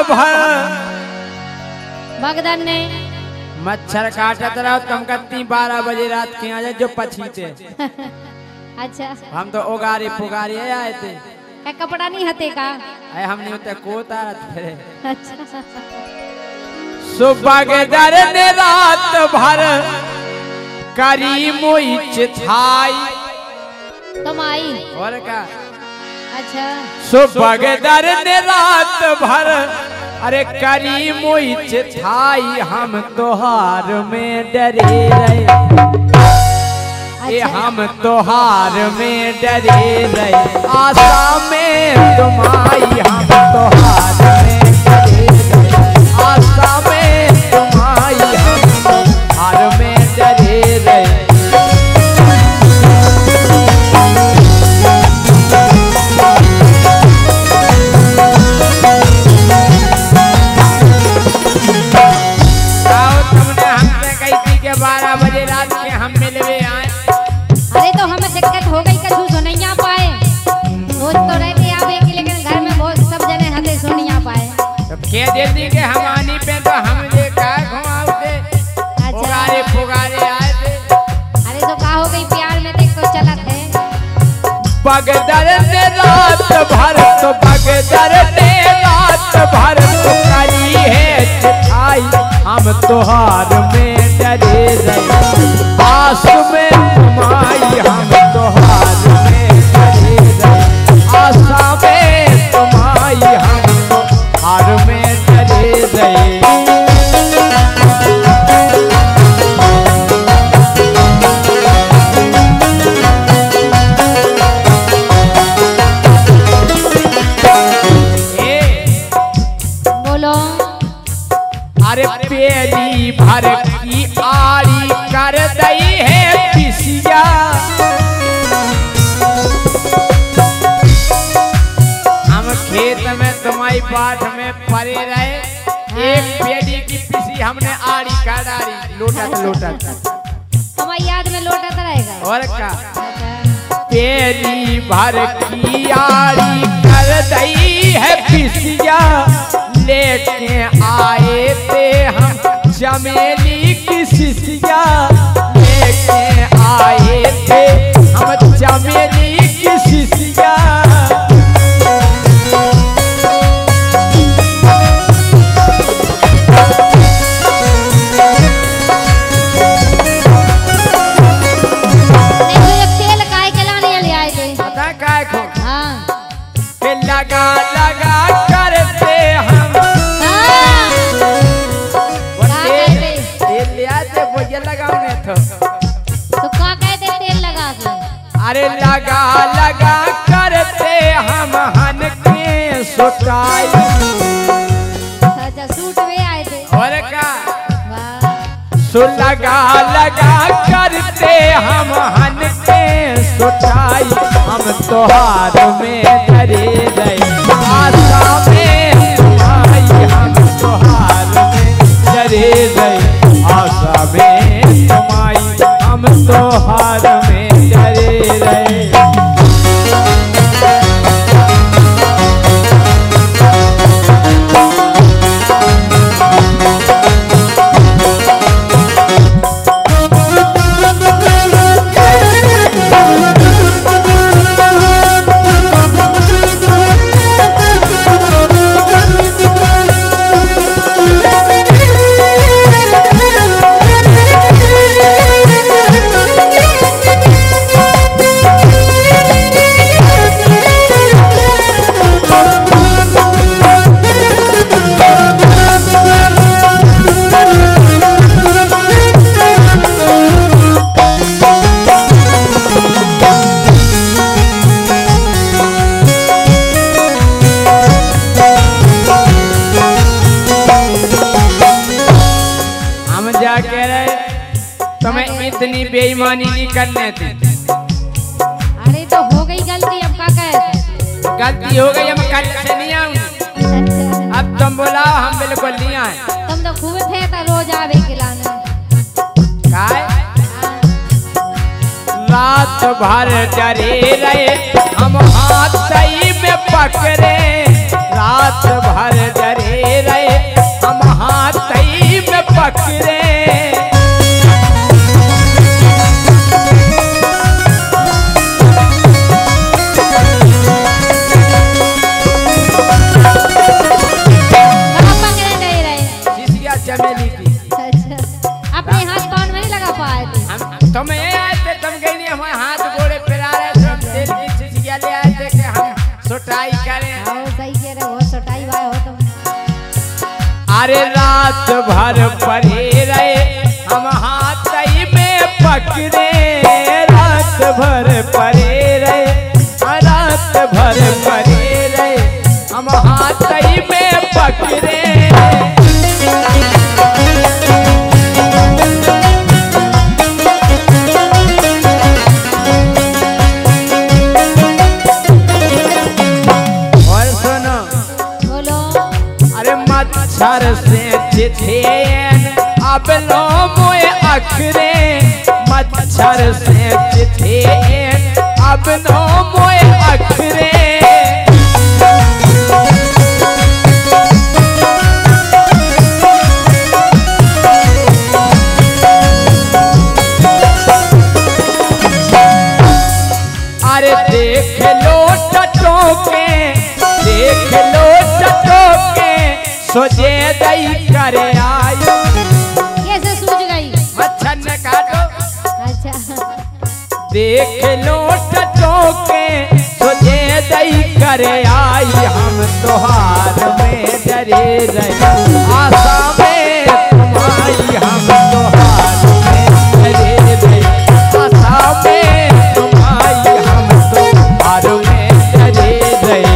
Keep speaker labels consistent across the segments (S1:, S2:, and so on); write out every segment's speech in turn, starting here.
S1: भर
S2: भगदन ने
S1: मच्छर काटत रहो तुम कत्ती 12 बजे रात के आ जाए जो पछीते।
S2: अच्छा
S1: हम तो ओगारी पुगारी आए थे।
S2: क्या कपड़ा नहीं हते का?
S1: अरे हम नहीं होते कोता फिर।
S2: अच्छा
S1: सुबह के दर ने रात भर करी मोई चिथाई।
S2: तुम आई
S1: और का
S2: अच्छा
S1: सुबह के दर ने रात भर अरे करी मोई चिथाई हम तोहार में डरे रहे।
S2: अच्छा।
S1: हम तोहार में डरे रहे आशा में तुम्हारी हम तोहार में डरे रहे आशा में तुम्हारी हम तोहार में डरे रहे। तुमने हमसे कही थी कि 12 बजे रात के हम मिलवे आए।
S2: अरे तो हमें दिक्कत हो गई कछु तो नहीं आ पाए। रोज तो रहते आवे कि लेकिन घर में बहुत सब जने हते सो नहीं आ पाए।
S1: तो के देती के हम आनी पे तो हम ले का घुमाते पुगारे पुगारे आए थे।
S2: अरे तो का हो गई प्यार में देख तो चलत है।
S1: बगदर ने रात भर तो बगदर ने रात भर तो करी है चिठाई हम तोहार में डरे रहे आस में तुम्हारी हम तोहार में डरे रहे आशा में तुम्हारी हम तोहार में डरे रहे।
S2: बोलो
S1: अरे पेली भर की आड़ी कर दई है पिसिया। हम खेत में तुम्हारी पाठ में पड़े रहे एक पेड़ी की पिसी हमने आड़ी कर डाली लोटत लोटत।
S2: हमारी याद में लौटत रहेगा।
S1: और का
S2: अच्छा।
S1: पेली भर की आड़ी कर दई है पिसिया लेके आए थे हम चमेली की शिशिया लेके आए थे हम चमेली की शिशिया।
S2: नहीं तो एक तेल काय के लाने ले आए थे।
S1: पता काय को
S2: हाँ
S1: के लगा लगा करते हम
S2: हाँ
S1: वो
S2: का
S1: तेल
S2: कहते?
S1: तेल ले आए थे वो ये लगाने थे।
S2: तो का कहते तेल लगा के?
S1: अरे लगा लगा करते हम हन के सुटाई।
S2: अच्छा सूट में आए थे।
S1: और का
S2: वाह
S1: सो लगा लगा करते हम हन के सुटाई हम तोहार में डरे रहे आशा में तुम्हारी हम तोहार में डरे रहे आशा में तुम्हारी हम तोहार में डरे रहे। इतनी बेईमानी नहीं करने थी।
S2: अरे तो हो गई गलती, अब क्या कहते?
S1: गलती हो गई, हम कल से नहीं आऊंगी। अब तुम बुलाओ, हम बिल्कुल नहीं आए।
S2: तुम तो खूब थे तो रोज आवे खिलाने।
S1: रात भर डरे रहे हम हाथ सही में पकड़े, रात भर डरे अरे रात भर पड़े रहे हम हाथ में पकड़े, रात भर पड़े रहे, रात भर पड़े रहे हम हाथ में पकड़े। और सुनो,
S2: बोलो।
S1: अरे मच्छर से चिथेन अब लो मोए अखरे, मच्छर से चिथेन अब लो मोए अखरे। अरे देख लो टटोके, देख लो टटोके सोजे दई करे आई।
S2: कैसे सूझ गई?
S1: मच्छर ने काटो।
S2: अच्छा।
S1: देख लो टटोके सोजे दई करे आई, हम तोहार में डरे रहे आशा में तुम्हारी, हम तोहार में डरे रहे आशा में तुम्हारी, हम तोहार में डरे रहे।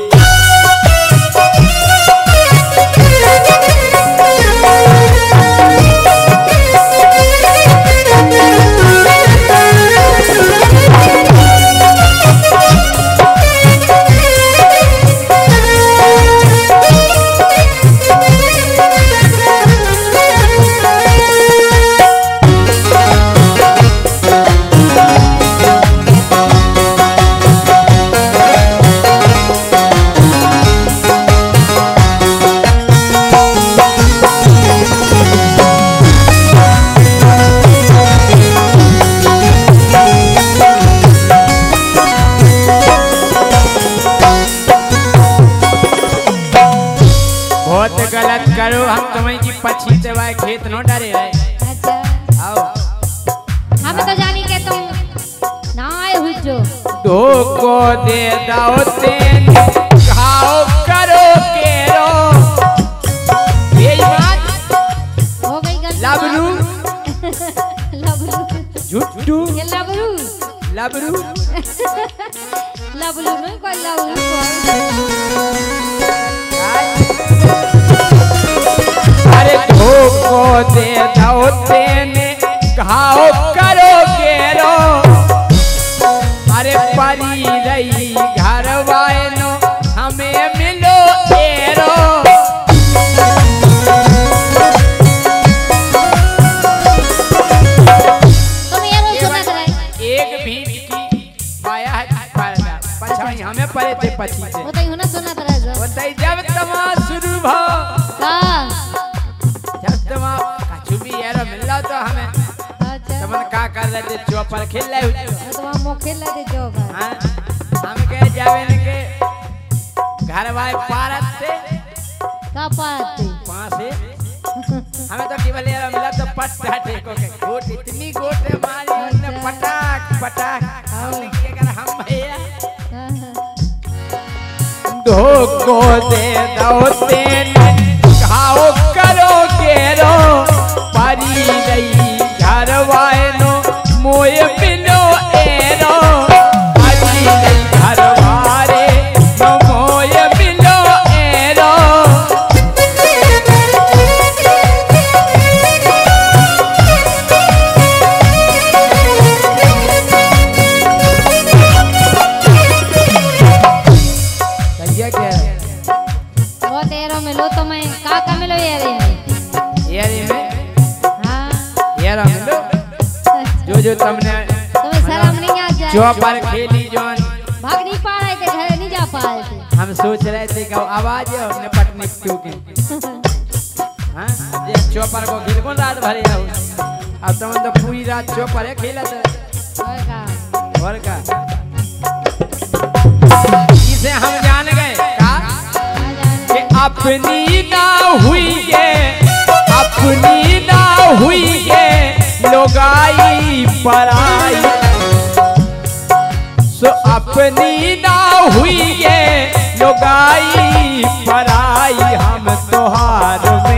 S1: बहुत गलत करो, हम तुम्हें की पछी दवाए खेत न डरे रहे।
S2: अच्छा।
S1: आओ
S2: हमें तो जानी के तुम ना आए हुई जो।
S1: धोखो दे दाओ तेन घाव करो केरो, बेईमान
S2: हो गई गलती।
S1: लबरू
S2: लबरू।
S1: झुट्टू
S2: ये लबरू।
S1: लबरू
S2: लबरू नहीं कोई लबरू को।
S1: अरे धोखो दे दाओ तेन घाव करो केरो, अरे परी रही घर वायनो हमें मिलो एरो।
S2: तुम ये रोज सुनत रहे।
S1: एक भीड़ की पाया है पर्दा, पछाई हमें पड़े थे पछी से।
S2: वो तो यूं ना सुनत रहे जो।
S1: बताई जब तमा शुरू भा,
S2: का?
S1: जब तमा कछु भी एरो मिला तो हमें
S2: अच्छा।
S1: तमन का कर रहे थे चौपर खेल रहे हो।
S2: तो वहाँ मोखे लगे जो का।
S1: हाँ, हम कहे जावे न के घर वाले पारत से
S2: का पाते?
S1: वहाँ से हमें तो केवल एरो मिला तो पट टेको के गोट, इतनी गोटे मारी हमने पटाक पटाक, हमने क्या कर हम भैया
S2: हाँ, हाँ।
S1: धोखो दे दो तेन घाव करो केरो, परी रही घर वायनो मोए मिलो एरो, परी रही घर वारे नो मोए मिलो एरो। सही है क्या?
S2: वो तेरो मिलो तो मैं का मिलो ये रे में।
S1: यारी में
S2: हाँ।
S1: यारा मिलो जो जो तुमने
S2: तुम्हें शर्म नहीं आ जाए?
S1: चौपर खेली जोन
S2: भाग नहीं पा रहे थे, घर नहीं जा पा रहे थे।
S1: हम सोच रहे थे कि आवाज है अपने पटनी टू के। हाँ, ये चौपर को खेल कौन रात भरे हो? अब तुम तो पूरी रात चौपर है खेला था। और का इसे हम जान गए का कि अपनी ना हुई ये, अपनी ना हुई ये लोगाई पराई, सो अपनी ना हुई ये लोगाई पराई, हम तोहार